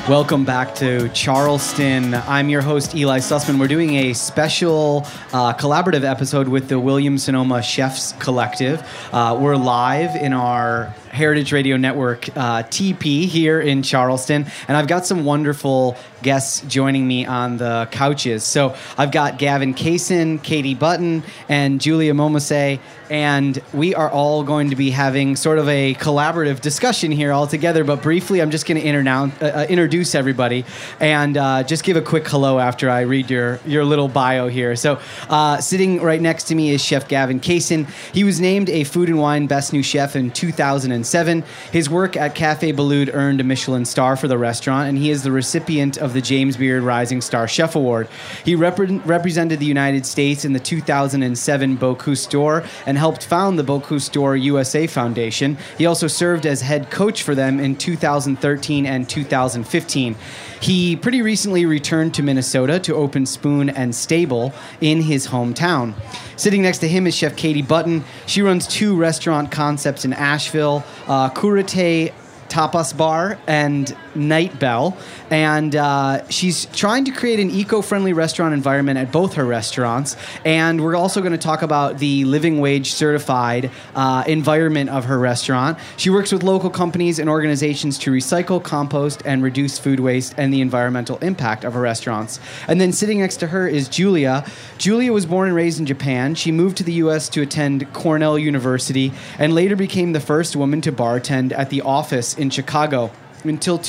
Welcome back to Charleston. I'm your host, Eli Sussman. We're doing a special collaborative episode with the Williams-Sonoma Chefs Collective. We're live in our Heritage Radio Network TP here in Charleston, and I've got some wonderful guests joining me on the couches. So I've got Gavin Kaysen, Katie Button, and Julia Momose, and we are all going to be having sort of a collaborative discussion here all together, but briefly I'm just going to introduce everybody and just give a quick hello after I read your little bio here. So sitting right next to me is Chef Gavin Kaysen. He was named a Food and Wine Best New Chef in 2007. His work at Café Boulud earned a Michelin star for the restaurant, and he is the recipient of the James Beard Rising Star Chef Award. He represented the United States in the 2007 Bocuse d'Or and helped found the Bocuse d'Or USA Foundation. He also served as head coach for them in 2013 and 2015. He pretty recently returned to Minnesota to open Spoon and Stable in his hometown. Sitting next to him is Chef Katie Button. She runs two restaurant concepts in Asheville, Kurate Tapas Bar and Night Bell, and she's trying to create an eco-friendly restaurant environment at both her restaurants, and we're also going to talk about the living wage certified environment of her restaurant. She works with local companies and organizations to recycle, compost, and reduce food waste and the environmental impact of her restaurants. And then sitting next to her is Julia. Julia was born and raised in Japan. She moved to the U.S. to attend Cornell University and later became the first woman to bartend at The Office in Chicago. Until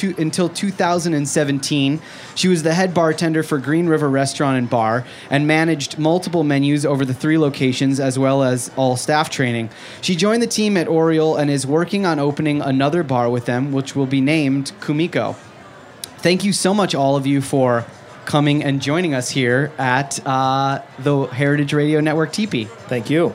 2017, she was the head bartender for Green River Restaurant and Bar and managed multiple menus over the 3 locations as well as all staff training. She joined the team at Oriole and is working on opening another bar with them, which will be named Kumiko. Thank you so much, all of you, for coming and joining us here at the Heritage Radio Network TP. Thank you.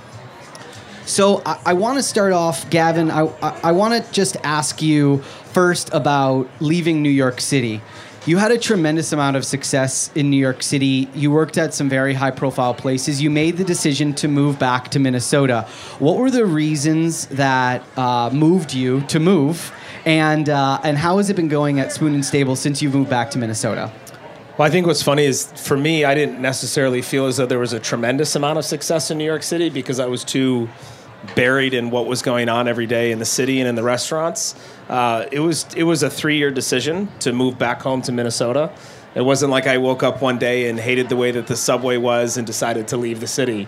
So I want to start off, Gavin, I want to just ask you first about leaving New York City. You had a tremendous amount of success in New York City. You worked at some very high-profile places. You made the decision to move back to Minnesota. What were the reasons that moved you to move, and how has it been going at Spoon and Stable since you moved back to Minnesota? Well, I think what's funny is, for me, I didn't necessarily feel as though there was a tremendous amount of success in New York City because I was too buried in what was going on every day in the city and in the restaurants. It was a 3-year decision to move back home to Minnesota. It wasn't like I woke up one day and hated the way that the subway was and decided to leave the city.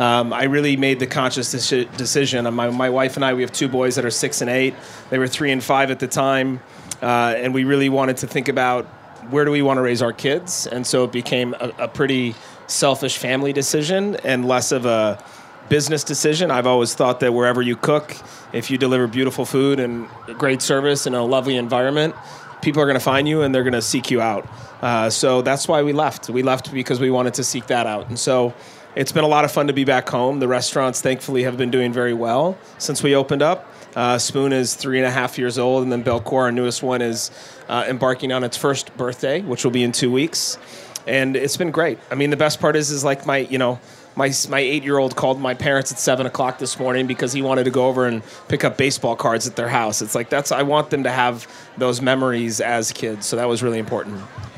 I really made the conscious decision. My wife and I, we have 2 boys that are 6 and 8. They were 3 and 5 at the time, and we really wanted to think about where do we want to raise our kids? And so it became a pretty selfish family decision and less of a business decision. I've always thought that wherever you cook, if you deliver beautiful food and great service in a lovely environment, people are going to find you and they're going to seek you out. So that's why we left. We left because we wanted to seek that out. And so it's been a lot of fun to be back home. The restaurants, thankfully, have been doing very well since we opened up. Spoon is 3.5 years old, and then Belcourt, our newest one, is embarking on its first birthday, which will be in 2 weeks. And it's been great. I mean, the best part is like my 8-year-old called my parents at 7:00 this morning because he wanted to go over and pick up baseball cards at their house. It's like I want them to have those memories as kids. So that was really important.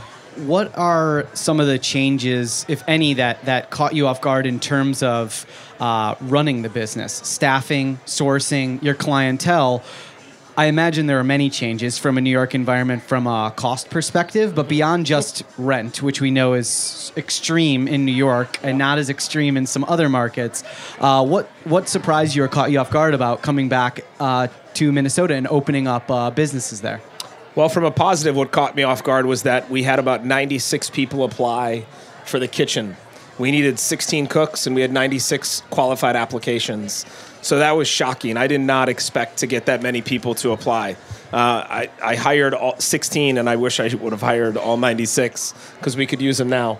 What are some of the changes, if any, that caught you off guard in terms of running the business, staffing, sourcing, your clientele? I imagine there are many changes from a New York environment from a cost perspective, but beyond just rent, which we know is extreme in New York and not as extreme in some other markets. What surprised you or caught you off guard about coming back to Minnesota and opening up businesses there? Well, from a positive, what caught me off guard was that we had about 96 people apply for the kitchen. We needed 16 cooks, and we had 96 qualified applications. So that was shocking. I did not expect to get that many people to apply. I hired all 16, and I wish I would have hired all 96 because we could use them now.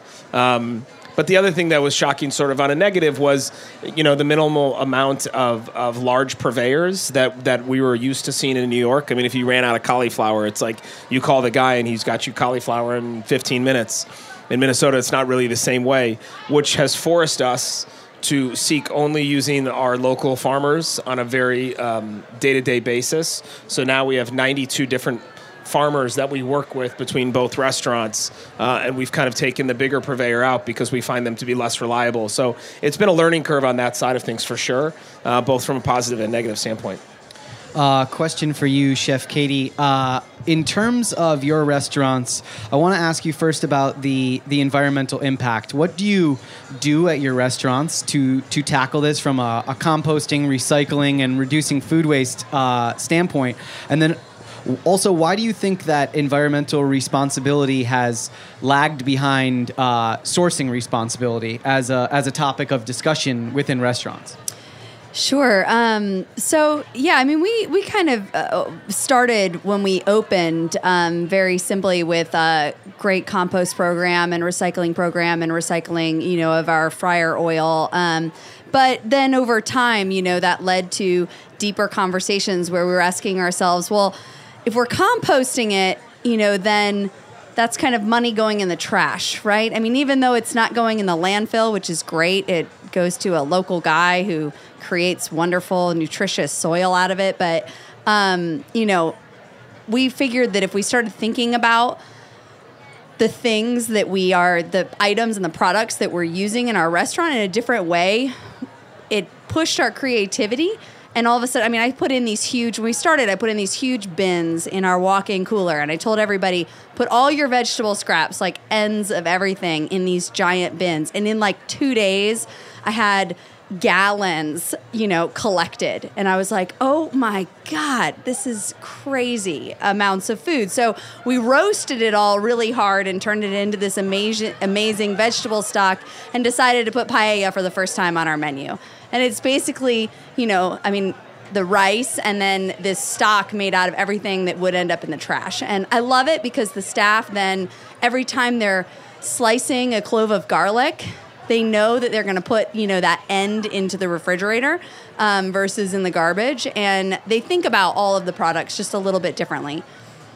But the other thing that was shocking sort of on a negative was, the minimal amount of large purveyors that we were used to seeing in New York. I mean, if you ran out of cauliflower, it's like you call the guy and he's got you cauliflower in 15 minutes. In Minnesota, it's not really the same way, which has forced us to seek only using our local farmers on a very day-to-day basis. So now we have 92 different farmers that we work with between both restaurants, and we've kind of taken the bigger purveyor out because we find them to be less reliable. So it's been a learning curve on that side of things for sure, both from a positive and negative standpoint. Question for you, Chef Katie. In terms of your restaurants, I want to ask you first about the environmental impact. What do you do at your restaurants to tackle this from a composting, recycling, and reducing food waste standpoint? And then also, why do you think that environmental responsibility has lagged behind sourcing responsibility as a topic of discussion within restaurants? Sure. So, yeah, I mean, we kind of started when we opened very simply with a great compost program and recycling recycling, of our fryer oil. But then over time, that led to deeper conversations where we were asking ourselves, well, if we're composting it, then that's kind of money going in the trash, right? I mean, even though it's not going in the landfill, which is great, it goes to a local guy who creates wonderful, nutritious soil out of it. But, we figured that if we started thinking about the things that the items and the products that we're using in our restaurant in a different way, it pushed our creativity. And all of a sudden, I mean, when we started, I put in these huge bins in our walk-in cooler. And I told everybody, put all your vegetable scraps, like ends of everything, in these giant bins. And in like 2 days, I had gallons, collected. And I was like, oh my God, this is crazy amounts of food. So we roasted it all really hard and turned it into this amazing vegetable stock and decided to put paella for the first time on our menu. And it's basically, the rice and then this stock made out of everything that would end up in the trash. And I love it because the staff then, every time they're slicing a clove of garlic, they know that they're going to put, that end into the refrigerator versus in the garbage. And they think about all of the products just a little bit differently.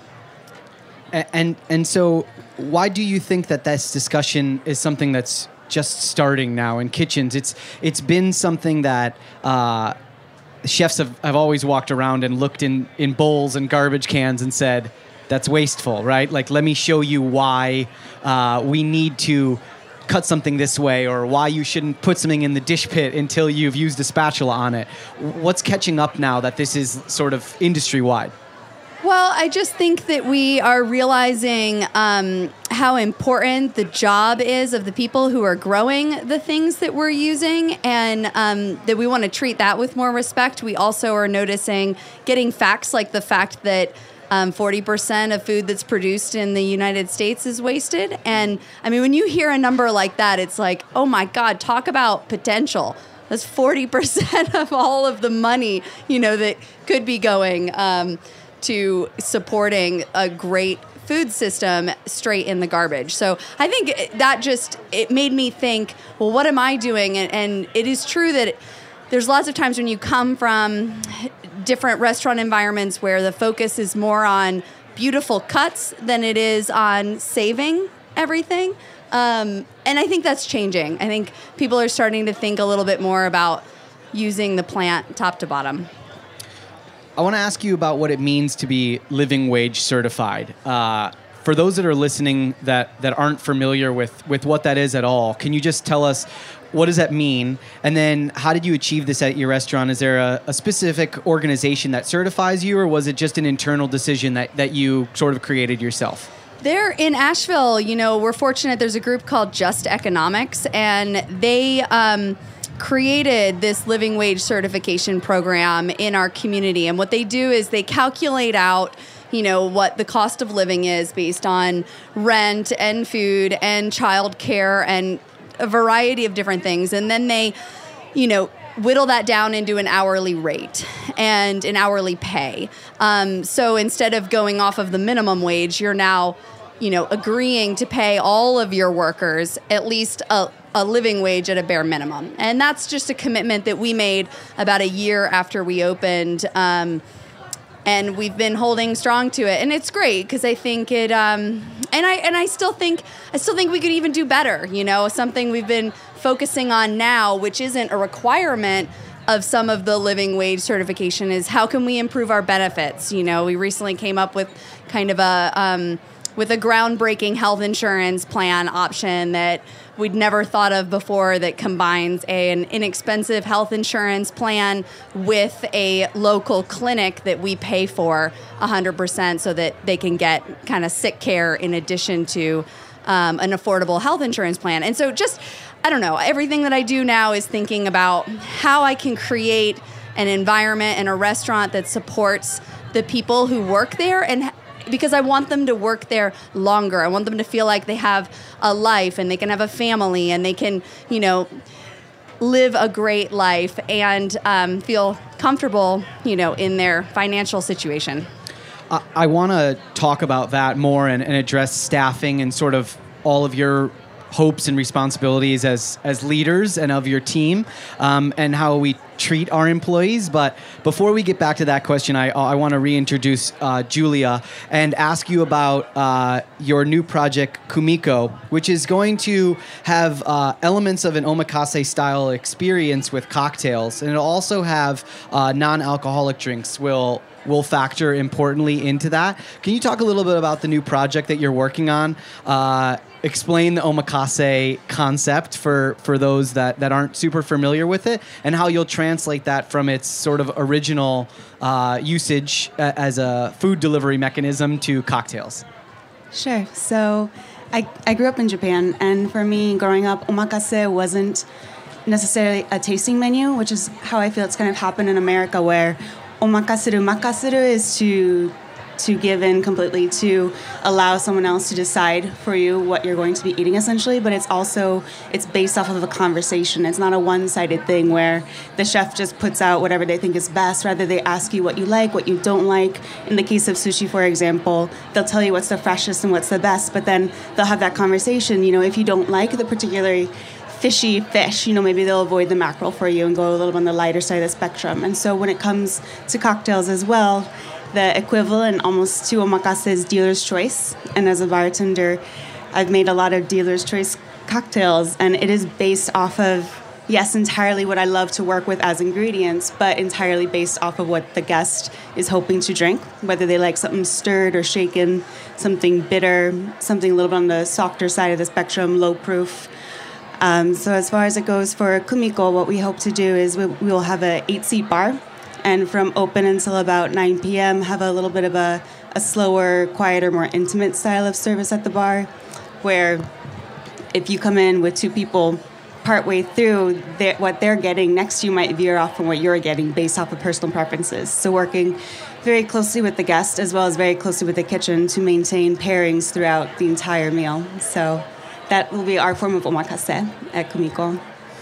And so why do you think that this discussion is something that's just starting now in kitchens? It's been something that chefs have always walked around and looked in bowls and garbage cans and said, that's wasteful, right? Like, let me show you why we need to cut something this way, or why you shouldn't put something in the dish pit until you've used a spatula on it. What's catching up now that this is sort of industry-wide? Well, I just think that we are realizing how important the job is of the people who are growing the things that we're using, and that we want to treat that with more respect. We also are noticing, getting facts like the fact that 40% of food that's produced in the United States is wasted. And I mean, when you hear a number like that, it's like, oh my God, talk about potential. That's 40% of all of the money, that could be going to supporting a great food system straight in the garbage. So I think that it made me think, well, what am I doing? And it is true that there's lots of times when you come from different restaurant environments where the focus is more on beautiful cuts than it is on saving everything. And I think that's changing. I think people are starting to think a little bit more about using the plant top to bottom. I want to ask you about what it means to be living wage certified. For those that are listening that aren't familiar with what that is at all, can you just tell us, what does that mean? And then how did you achieve this at your restaurant? Is there a specific organization that certifies you, or was it just an internal decision that you sort of created yourself? There in Asheville, we're fortunate. There's a group called Just Economics, and they created this living wage certification program in our community. And what they do is they calculate out, what the cost of living is based on rent and food and childcare and a variety of different things. And then they, whittle that down into an hourly rate and an hourly pay. So instead of going off of the minimum wage, you're now, agreeing to pay all of your workers at least a living wage at a bare minimum. And that's just a commitment that we made about a year after we opened. And we've been holding strong to it, and it's great because I think it. And I still think we could even do better. Something we've been focusing on now, which isn't a requirement, of some of the living wage certification is how can we improve our benefits? You know, we recently came up with kind of a groundbreaking health insurance plan option that we'd never thought of before, that combines an inexpensive health insurance plan with a local clinic that we pay for 100% so that they can get kind of sick care in addition to an affordable health insurance plan. And so just, I don't know, everything that I do now is thinking about how I can create an environment and a restaurant that supports the people who work there, and because I want them to work there longer. I want them to feel like they have a life and they can have a family and they can, you know, live a great life and feel comfortable, you know, in their financial situation. I want to talk about that more and address staffing and sort of all of your hopes and responsibilities as leaders and of your team, and how we treat our employees. But before we get back to that question, I want to reintroduce Julia and ask you about your new project, Kumiko, which is going to have elements of an omakase-style experience with cocktails, and it'll also have non-alcoholic drinks will factor importantly into that. Can you talk a little bit about the new project that you're working on? Explain the omakase concept for those that aren't super familiar with it, and how you'll translate that from its sort of original usage as a food delivery mechanism to cocktails. Sure. So I grew up in Japan, and for me, growing up, omakase wasn't necessarily a tasting menu, which is how I feel it's kind of happened in America, where makasuru is to give in completely, to allow someone else to decide for you what you're going to be eating, essentially. But it's based off of a conversation. It's not a one-sided thing where the chef just puts out whatever they think is best. Rather, they ask you what you like, what you don't like. In the case of sushi, for example, they'll tell you what's the freshest and what's the best, but then they'll have that conversation. You know, if you don't like the particular fishy fish, you know, maybe they'll avoid the mackerel for you and go a little on the lighter side of the spectrum. And so when it comes to cocktails as well, the equivalent almost to omakase is dealer's choice. And as a bartender, I've made a lot of dealer's choice cocktails, and it is based off of, yes, entirely what I love to work with as ingredients, but entirely based off of what the guest is hoping to drink, whether they like something stirred or shaken, something bitter, something a little bit on the softer side of the spectrum, low proof. So as far as it goes for Kumiko, what we hope to do is we will have a 8-seat bar, and from open until about 9 p.m. have a little bit of a slower, quieter, more intimate style of service at the bar, where if you come in with 2 people partway through, what they're getting next to you might veer off from what you're getting based off of personal preferences. So working very closely with the guest as well as very closely with the kitchen to maintain pairings throughout the entire meal. So that will be our form of omakase at Kumiko.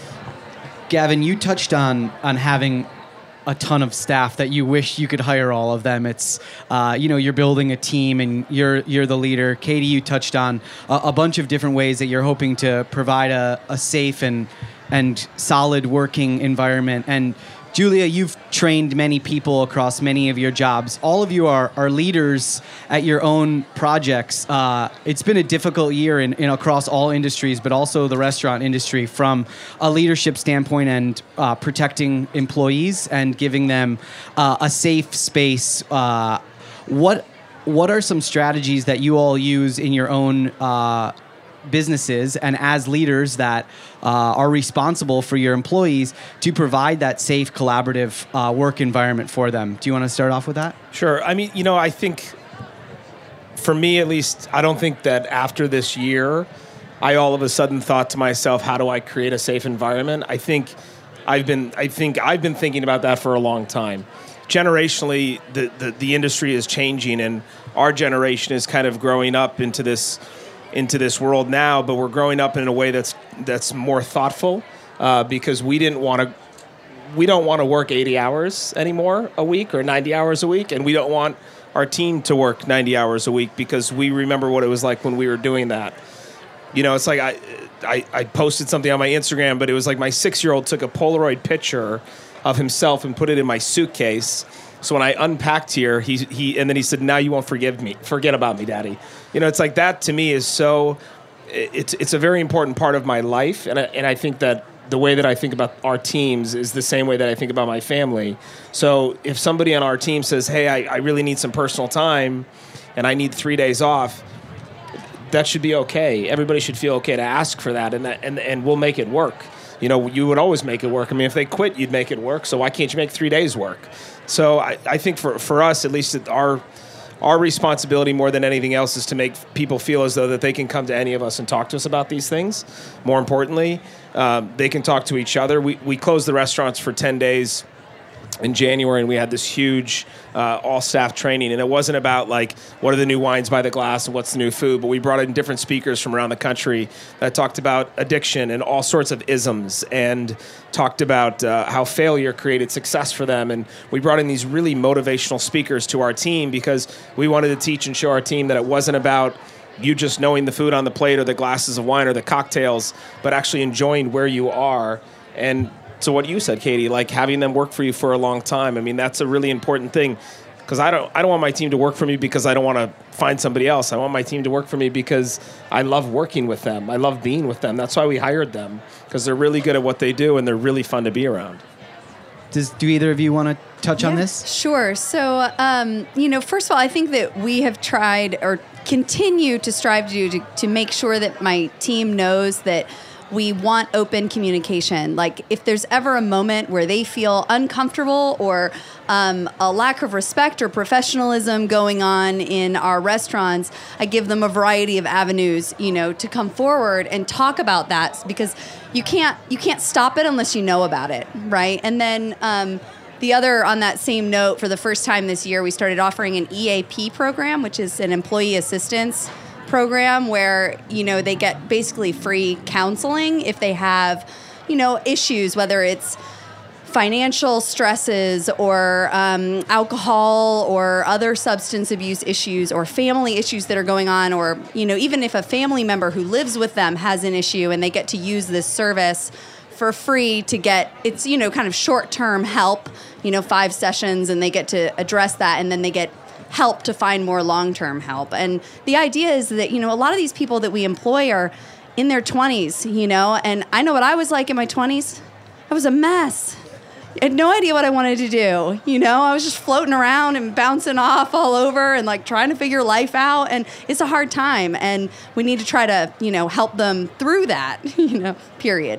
Gavin, you touched on having a ton of staff that you wish you could hire all of them. It's, you're building a team and you're the leader. Katie, you touched on a bunch of different ways that you're hoping to provide a safe and solid working environment. And Julia, you've trained many people across many of your jobs. All of you are leaders at your own projects. It's been a difficult year in across all industries, but also the restaurant industry from a leadership standpoint and protecting employees and giving them a safe space. What are some strategies that you all use in your own businesses and as leaders that are responsible for your employees to provide that safe, collaborative work environment for them? Do you want to start off with that? Sure. I mean, I think for me at least, I don't think that after this year, I all of a sudden thought to myself, how do I create a safe environment? I think I've been thinking about that for a long time. Generationally, the industry is changing, and our generation is kind of growing up into this world now, but we're growing up in a way that's more thoughtful because we don't want to work 80 hours anymore a week or 90 hours a week, and we don't want our team to work 90 hours a week because we remember what it was like when we were doing that. It's like I posted something on my Instagram, but it was like my 6-year-old took a Polaroid picture of himself and put it in my suitcase. So when I unpacked here, and then he said, "Now you won't forget about me, Daddy." It's like that to me is so. It's a very important part of my life, and I think that the way that I think about our teams is the same way that I think about my family. So if somebody on our team says, hey, I really need some personal time and I need 3 days off, that should be okay. Everybody should feel okay to ask for that, and we'll make it work. You know, you would always make it work. I mean, if they quit, you'd make it work. So why can't you make 3 days work? So I think for us, at least our responsibility more than anything else is to make people feel as though that they can come to any of us and talk to us about these things. More importantly, they can talk to each other. We closed the restaurants for 10 days in January, and we had this huge all-staff training. And it wasn't about, like, what are the new wines by the glass and what's the new food, but we brought in different speakers from around the country that talked about addiction and all sorts of isms, and talked about how failure created success for them. And we brought in these really motivational speakers to our team because we wanted to teach and show our team that it wasn't about you just knowing the food on the plate or the glasses of wine or the cocktails, but actually enjoying where you are. And so what you said, Katie, like having them work for you for a long time, I mean, that's a really important thing, because I don't want my team to work for me because I don't want to find somebody else. I want my team to work for me because I love working with them. I love being with them. That's why we hired them, because they're really good at what they do and they're really fun to be around. Do either of you want to touch on this? Sure. So, first of all, I think that we have tried or continue to strive to make sure that my team knows that we want open communication. Like, if there's ever a moment where they feel uncomfortable or a lack of respect or professionalism going on in our restaurants, I give them a variety of avenues, to come forward and talk about that, because you can't stop it unless you know about it, right? And then the other, on that same note, for the first time this year, we started offering an EAP program, which is an employee assistance program, where they get basically free counseling if they have issues, whether it's financial stresses or alcohol or other substance abuse issues or family issues that are going on, or even if a family member who lives with them has an issue, and they get to use this service for free to get, it's kind of short-term help, 5 sessions, and they get to address that, and then they get help to find more long-term help. And the idea is that, a lot of these people that we employ are in their 20s, and I know what I was like in my 20s. I was a mess. I had no idea what I wanted to do. I was just floating around and bouncing off all over and like trying to figure life out. And it's a hard time. And we need to try to, help them through that, period.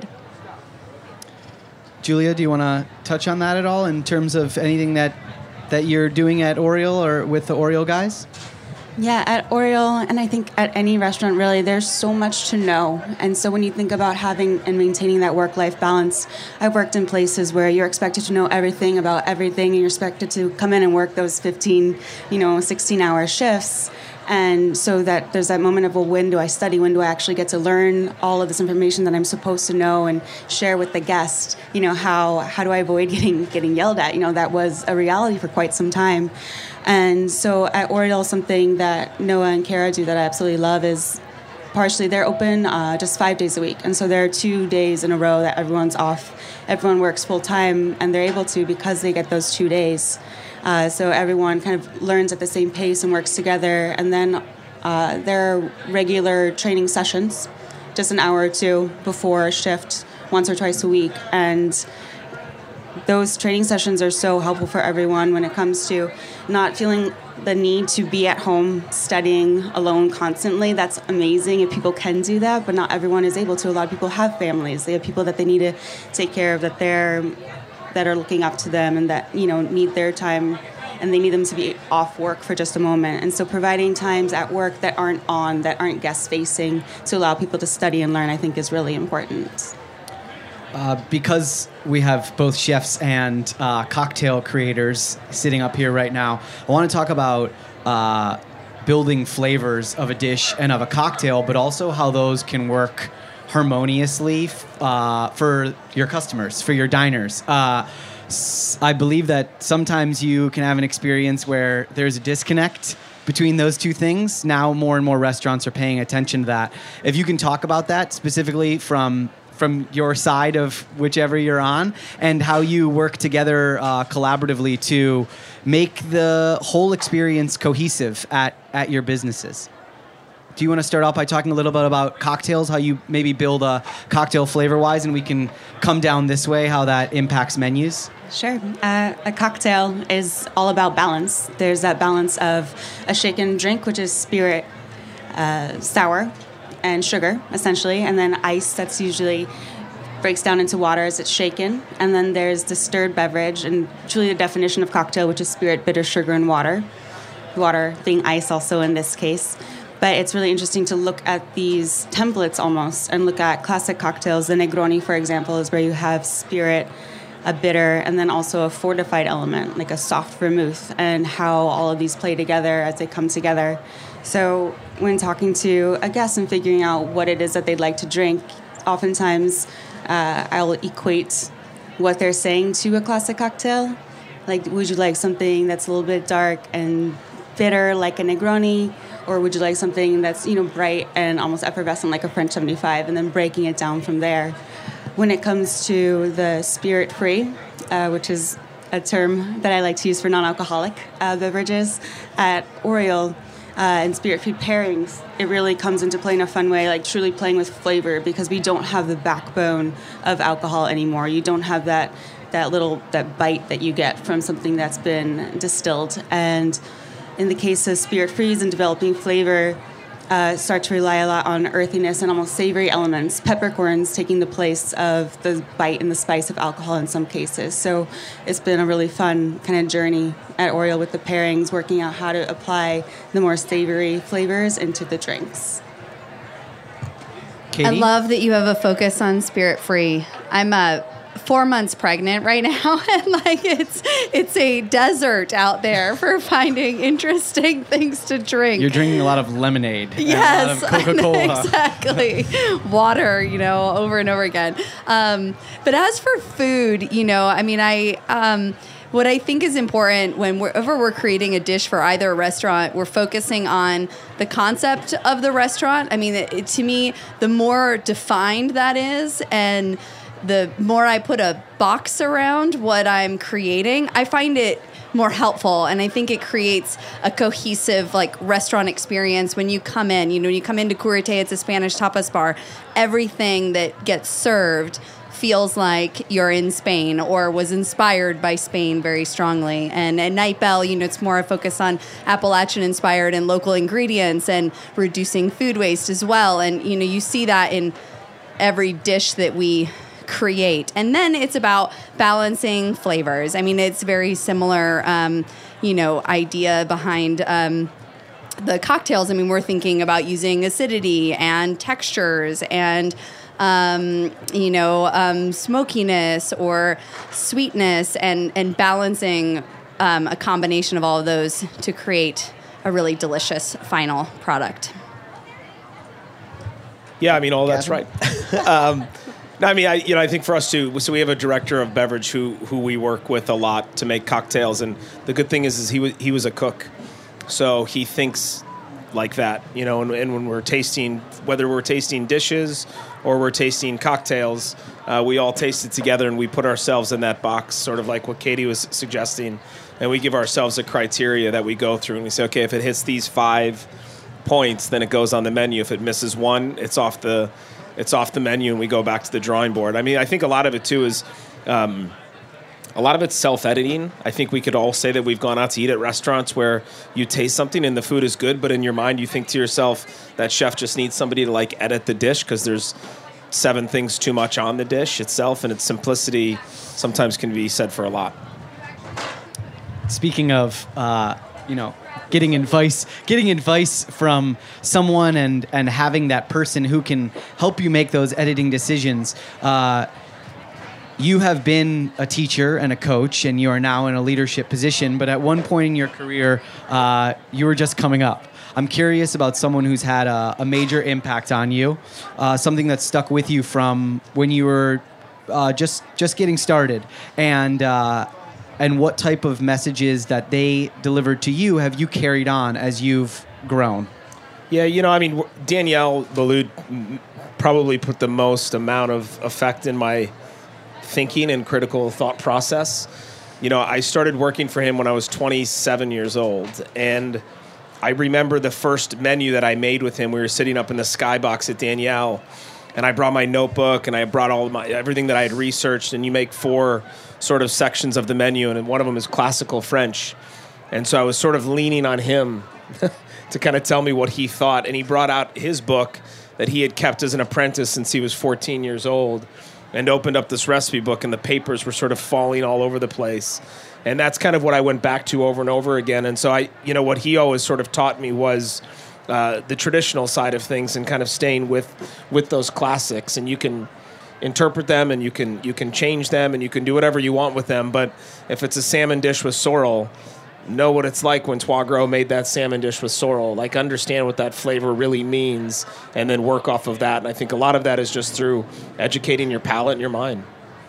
Julia, do you want to touch on that at all in terms of anything that you're doing at Oriole or with the Oriole guys? Yeah, at Oriole, and I think at any restaurant really, there's so much to know. And so when you think about having and maintaining that work-life balance, I've worked in places where you're expected to know everything about everything, and you're expected to come in and work those 15, 16-hour shifts. And so that there's that moment of, well, when do I study? When do I actually get to learn all of this information that I'm supposed to know and share with the guest? How do I avoid getting yelled at? That was a reality for quite some time. And so at Oriole, something that Noah and Kara do that I absolutely love is partially they're open just 5 days a week. And so there are 2 days in a row that everyone's off. Everyone works full time, and they're able to because they get those 2 days. So everyone kind of learns at the same pace and works together. And then there are regular training sessions, just an hour or two before a shift, once or twice a week. And those training sessions are so helpful for everyone when it comes to not feeling the need to be at home studying alone constantly. That's amazing if people can do that, but not everyone is able to. A lot of people have families. They have people that they need to take care of, that are looking up to them, and that need their time, and they need them to be off work for just a moment. And so providing times at work that aren't guest facing to allow people to study and learn, I think is really important. Because we have both chefs and cocktail creators sitting up here right now, I want to talk about building flavors of a dish and of a cocktail, but also how those can work harmoniously for your customers, for your diners. I believe that sometimes you can have an experience where there's a disconnect between those two things. Now more and more restaurants are paying attention to that. If you can talk about that specifically from your side of whichever you're on, and how you work together collaboratively to make the whole experience cohesive at your businesses. do you want to start off by talking a little bit about cocktails, how you maybe build a cocktail flavor-wise, and we can come down this way, how that impacts menus? Sure. A cocktail is all about balance. There's that balance of a shaken drink, which is spirit, sour, and sugar, essentially, and then ice that's usually breaks down into water as it's shaken. And then there's the stirred beverage, and truly the definition of cocktail, which is spirit, bitter, sugar, and water. Water being ice also in this case. But it's really interesting to look at these templates almost and look at classic cocktails. The Negroni, for example, is where you have spirit, a bitter, and then also a fortified element, like a soft vermouth, and how all of these play together as they come together. So when talking to a guest and figuring out what it is that they'd like to drink, oftentimes I'll equate what they're saying to a classic cocktail. Like, would you like something that's a little bit dark and bitter like a Negroni, or would you like something that's, bright and almost effervescent like a French 75, and then breaking it down from there. When it comes to the spirit-free, which is a term that I like to use for non-alcoholic beverages, at Oriole and spirit-free pairings, it really comes into play in a fun way, like truly playing with flavor, because we don't have the backbone of alcohol anymore. You don't have that bite that you get from something that's been distilled. And in the case of spirit-frees and developing flavor, start to rely a lot on earthiness and almost savory elements. Peppercorns taking the place of the bite and the spice of alcohol in some cases. So it's been a really fun kind of journey at Oriole with the pairings, working out how to apply the more savory flavors into the drinks. Katie? I love that you have a focus on spirit-free. I'm 4 months pregnant right now, and it's a desert out there for finding interesting things to drink. You're drinking a lot of lemonade. Yes, and a lot of Coca-Cola. exactly. Water, over and over again. But as for food, what I think is important whenever we're creating a dish for either a restaurant, we're focusing on the concept of the restaurant. I mean, to me, the more defined that is, and the more I put a box around what I'm creating, I find it more helpful. And I think it creates a cohesive restaurant experience when you come in. When you come into Curate, it's a Spanish tapas bar. Everything that gets served feels like you're in Spain or was inspired by Spain very strongly. And at Night Bell, it's more a focus on Appalachian-inspired and local ingredients and reducing food waste as well. And, you see that in every dish that we create. And then it's about balancing flavors. I mean, it's very similar, idea behind the cocktails. I mean, we're thinking about using acidity and textures and smokiness or sweetness and balancing a combination of all of those to create a really delicious final product. Yeah, I mean, all that's right. I think for us too. So we have a director of beverage who we work with a lot to make cocktails, and the good thing is he was a cook, so he thinks like that, And when we're tasting, whether we're tasting dishes or we're tasting cocktails, we all taste it together, and we put ourselves in that box, sort of like what Katie was suggesting, and we give ourselves a criteria that we go through, and we say, okay, if it hits these 5 points, then it goes on the menu. If it misses 1, it's off the menu, and we go back to the drawing board. I mean, I think a lot of it too is a lot of it's self-editing. I think we could all say that we've gone out to eat at restaurants where you taste something and the food is good, but in your mind you think to yourself, that chef just needs somebody to edit the dish because there's 7 things too much on the dish itself, and its simplicity sometimes can be said for a lot. Speaking of, getting advice from someone and having that person who can help you make those editing decisions. You have been a teacher and a coach, and you are now in a leadership position, but at one point in your career, you were just coming up. I'm curious about someone who's had a major impact on you, something that stuck with you from when you were just getting started, and what type of messages that they delivered to you have you carried on as you've grown? Yeah, Daniel Boulud probably put the most amount of effect in my thinking and critical thought process. I started working for him when I was 27 years old, and I remember the first menu that I made with him. We were sitting up in the skybox at Danielle, and I brought my notebook and I brought all of everything that I had researched. And you make 4 sort of sections of the menu, and one of them is classical French. And so I was sort of leaning on him to kind of tell me what he thought. And he brought out his book that he had kept as an apprentice since he was 14 years old, and opened up this recipe book, and the papers were sort of falling all over the place. And that's kind of what I went back to over and over again. And so what he always sort of taught me was the traditional side of things, and kind of staying with those classics. And you can interpret them, and you can change them, and you can do whatever you want with them. But if it's a salmon dish with sorrel, know what it's like when Trois Gros made that salmon dish with sorrel. Like, understand what that flavor really means, and then work off of that. And I think a lot of that is just through educating your palate and your mind.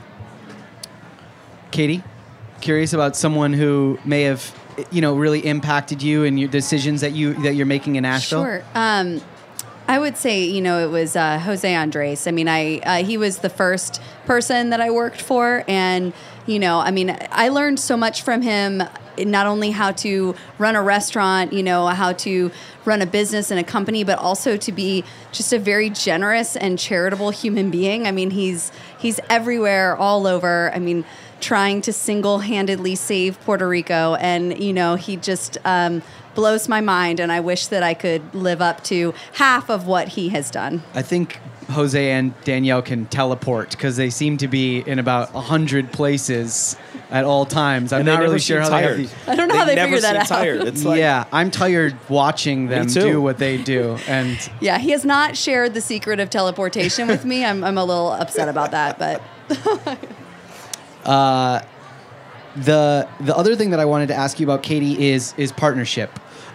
Katie, curious about someone who may have, really impacted you and your decisions that you're making in Asheville. Sure. I would say, it was Jose Andres. I mean, he was the first person that I worked for, and I learned so much from him. Not only how to run a restaurant, how to run a business and a company, but also to be just a very generous and charitable human being. I mean, he's everywhere, all over. I mean, trying to single-handedly save Puerto Rico, and he just blows my mind. And I wish that I could live up to half of what he has done. I think Jose and Danielle can teleport, because they seem to be in about 100 places at all times. I'm not really sure how tired. I don't know how they figure that out. Tired. It's like, yeah, I'm tired watching them do what they do. And yeah, he has not shared the secret of teleportation with me. I'm a little upset about that, but the other thing that I wanted to ask you about, Katie, is partnership.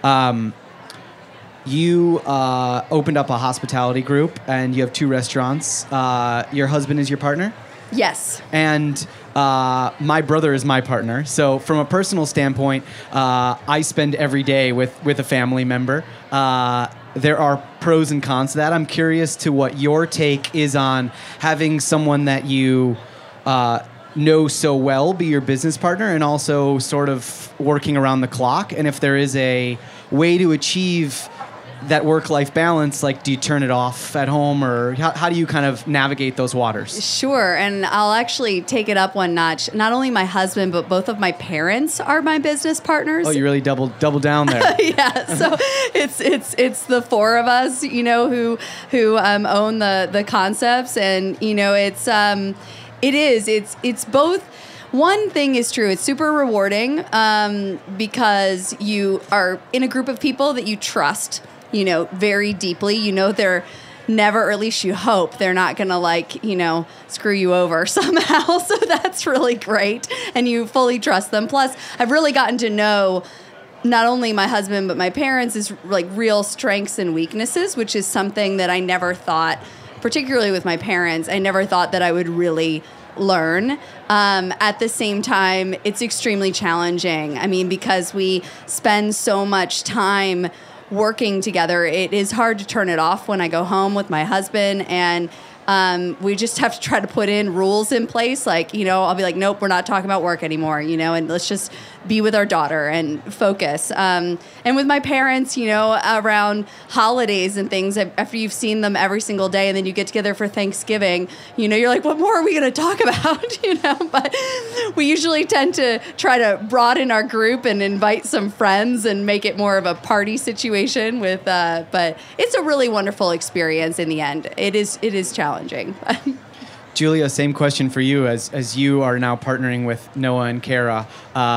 You opened up a hospitality group, and you have 2 restaurants. Your husband is your partner? Yes. And my brother is my partner. So from a personal standpoint, I spend every day with a family member. There are pros and cons to that. I'm curious to what your take is on having someone that you know so well be your business partner, and also sort of working around the clock. And if there is a way to achieve that work-life balance, like, do you turn it off at home, or how do you kind of navigate those waters? Sure, and I'll actually take it up one notch. Not only my husband, but both of my parents are my business partners. Oh, you really double down there. Yeah, so it's the 4 of us, who own the concepts, and it's both. One thing is true. It's super rewarding because you are in a group of people that you trust, very deeply. They're never, or at least you hope, they're not going to screw you over somehow. So that's really great. And you fully trust them. Plus, I've really gotten to know not only my husband, but my parents' real strengths and weaknesses, which is something that I never thought, particularly with my parents, I never thought that I would really learn. At the same time, it's extremely challenging. I mean, because we spend so much time working together, it is hard to turn it off when I go home with my husband, and we just have to try to put in rules in place. I'll be like, nope, we're not talking about work anymore, and let's just be with our daughter and focus. And with my parents, around holidays and things, after you've seen them every single day, and then you get together for Thanksgiving, you're like, what more are we going to talk about? But we usually tend to try to broaden our group and invite some friends and make it more of a party situation but it's a really wonderful experience in the end. It is challenging. Julia, same question for you, as you are now partnering with Noah and Kara.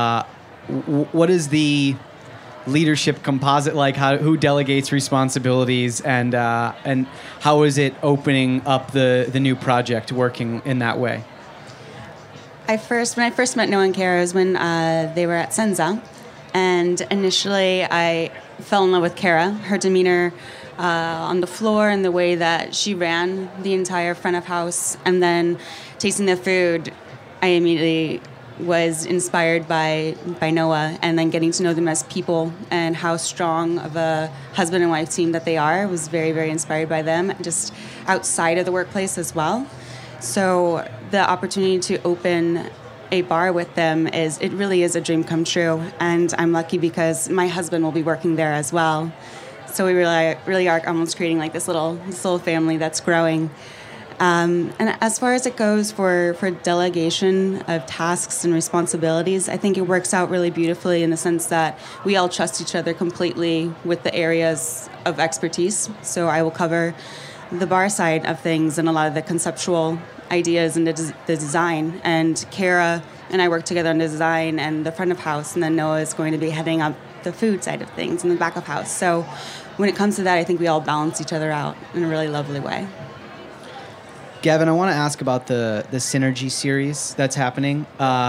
What is the leadership composite like? Who delegates responsibilities, and how is it opening up the new project, working in that way? When I first met Noah and Kara was when they were at Senza, and initially I fell in love with Kara. Her demeanor on the floor and the way that she ran the entire front of house, and then tasting the food, I immediately was inspired by Noah, and then getting to know them as people and how strong of a husband and wife team that they are. I was very, very inspired by them, just outside of the workplace as well. So the opportunity to open a bar with them it really is a dream come true. And I'm lucky because my husband will be working there as well. So we really are almost creating like this little family that's growing. And as far as it goes for delegation of tasks and responsibilities, I think it works out really beautifully in the sense that we all trust each other completely with the areas of expertise. So I will cover the bar side of things and a lot of the conceptual ideas and the design. And Kara and I work together on the design and the front of house, and then Noah is going to be heading up the food side of things and the back of house. So when it comes to that, I think we all balance each other out in a really lovely way. Gavin, I want to ask about the Synergy series that's happening.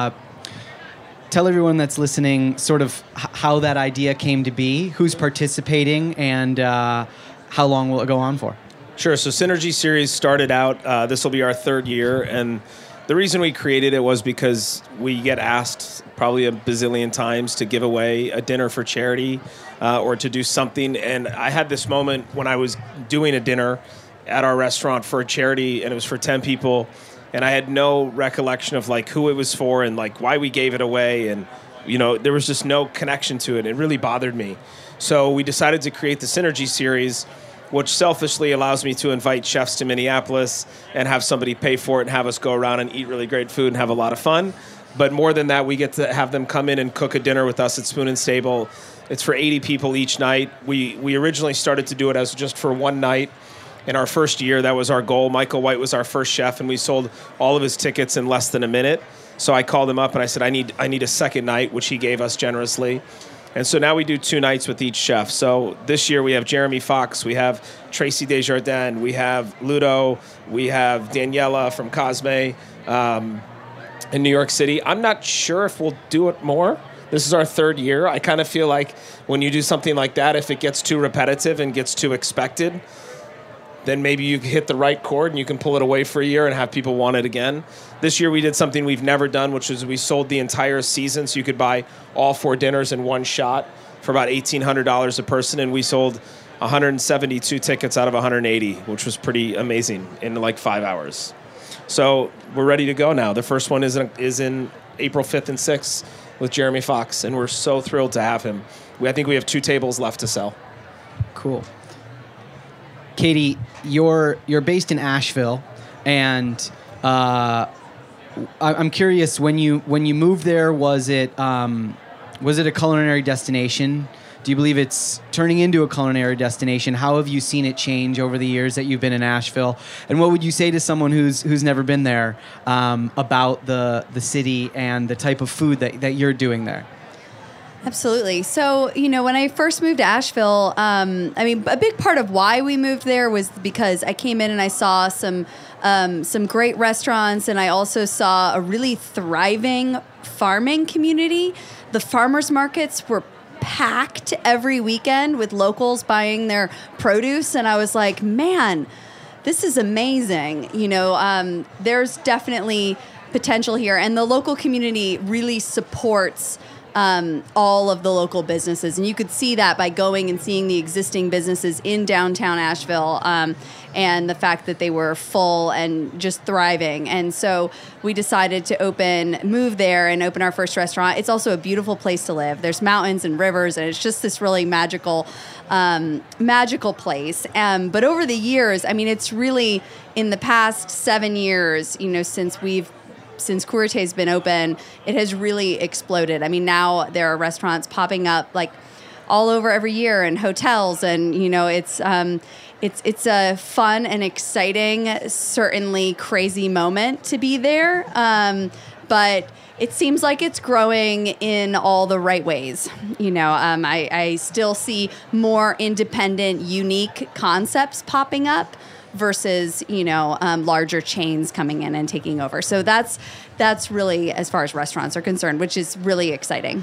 Tell everyone that's listening sort of how that idea came to be, who's participating, and how long will it go on for? Sure. So Synergy series started out, this will be our third year, and the reason we created it was because we get asked probably a bazillion times to give away a dinner for charity or to do something. And I had this moment when I was doing a dinner at our restaurant for a charity, and it was for 10 people, and I had no recollection of like who it was for and like why we gave it away, and there was just no connection to it. It really bothered me. So we decided to create the Synergy series, which selfishly allows me to invite chefs to Minneapolis and have somebody pay for it and have us go around and eat really great food and have a lot of fun. But more than that, we get to have them come in and cook a dinner with us at Spoon and Stable. It's for 80 people each night. We originally started to do it as just for one night. In our first year, that was our goal. Michael White was our first chef, and we sold all of his tickets in less than a minute. So I called him up and I said, I need a second night, which he gave us generously. And so now we do 2 nights with each chef. So this year we have Jeremy Fox, we have Tracy Desjardins, we have Ludo, we have Daniela from Cosme in New York City. I'm not sure if we'll do it more. This is our third year. I kind of feel like when you do something like that, if it gets too repetitive and gets too expected, then maybe you hit the right chord and you can pull it away for a year and have people want it again. This year we did something we've never done, which was we sold the entire season, so you could buy all 4 dinners in one shot for about $1,800 a person, and we sold 172 tickets out of 180, which was pretty amazing in like 5 hours. So we're ready to go now. The first one is in April 5th and 6th with Jeremy Fox, and we're so thrilled to have him. I think we have 2 tables left to sell. Cool. Katie, you're based in Asheville, and I'm curious, when you moved there, was it a culinary destination? Do you believe it's turning into a culinary destination? How have you seen it change over the years that you've been in Asheville? And what would you say to someone who's never been there about the city and the type of food that you're doing there? Absolutely. So, when I first moved to Asheville, a big part of why we moved there was because I came in and I saw some great restaurants, and I also saw a really thriving farming community. The farmers markets were packed every weekend with locals buying their produce, and I was like, man, this is amazing. There's definitely potential here, and the local community really supports all of the local businesses. And you could see that by going and seeing the existing businesses in downtown Asheville and the fact that they were full and just thriving. And so we decided to move there and open our first restaurant. It's also a beautiful place to live. There's mountains and rivers, and it's just this really magical place. But over the years, it's really in the past 7 years, since Curete's been open, it has really exploded. Now there are restaurants popping up like all over every year, and hotels, and it's a fun and exciting, certainly crazy moment to be there. But it seems like it's growing in all the right ways. I still see more independent, unique concepts popping up versus larger chains coming in and taking over. So that's really as far as restaurants are concerned, which is really exciting.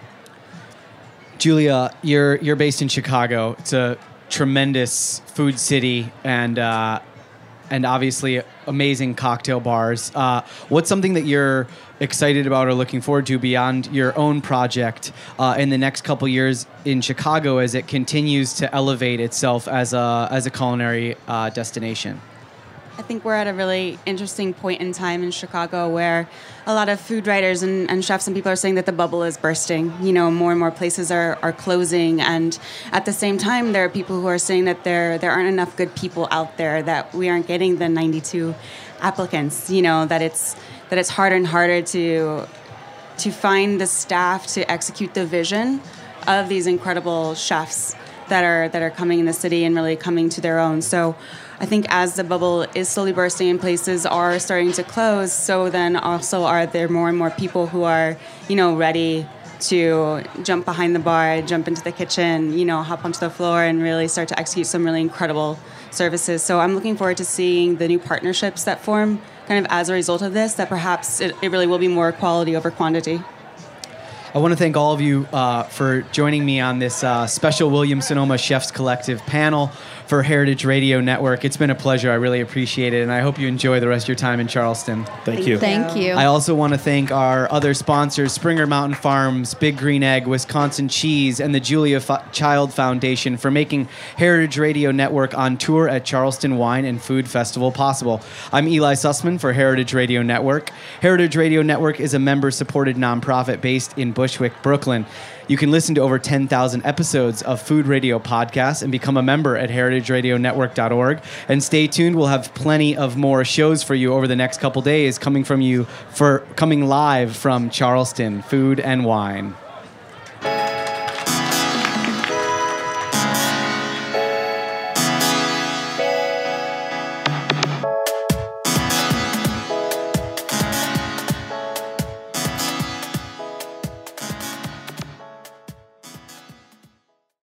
Julia, you're based in Chicago. It's a tremendous food city, and obviously amazing cocktail bars. What's something that you're excited about or looking forward to beyond your own project in the next couple years in Chicago as it continues to elevate itself as a culinary destination? I think we're at a really interesting point in time in Chicago where a lot of food writers and chefs and people are saying that the bubble is bursting. You know, more and more places are closing. And at the same time, there are people who are saying that there aren't enough good people out there, that we aren't getting the 92 applicants, you know, that it's harder and harder to find the staff to execute the vision of these incredible chefs that are coming in the city and really coming to their own. So I think as the bubble is slowly bursting and places are starting to close, so then also are there more and more people who are, you know, ready to jump behind the bar, jump into the kitchen, you know, hop onto the floor and really start to execute some really incredible services. So I'm looking forward to seeing the new partnerships that form kind of as a result of this, that perhaps it really will be more quality over quantity. I want to thank all of you for joining me on this special Williams-Sonoma Chefs Collective panel for Heritage Radio Network. It's been a pleasure. I really appreciate it, and I hope you enjoy the rest of your time in Charleston. Thank you. Thank you. I also want to thank our other sponsors, Springer Mountain Farms, Big Green Egg, Wisconsin Cheese, and the Julia Child Foundation for making Heritage Radio Network on tour at Charleston Wine and Food Festival possible. I'm Eli Sussman for Heritage Radio Network. Heritage Radio Network is a member-supported nonprofit based in Bushwick, Brooklyn. You can listen to over 10,000 episodes of food radio podcasts and become a member at heritageradionetwork.org. And stay tuned. We'll have plenty of more shows for you over the next couple days coming live from Charleston, Food and Wine.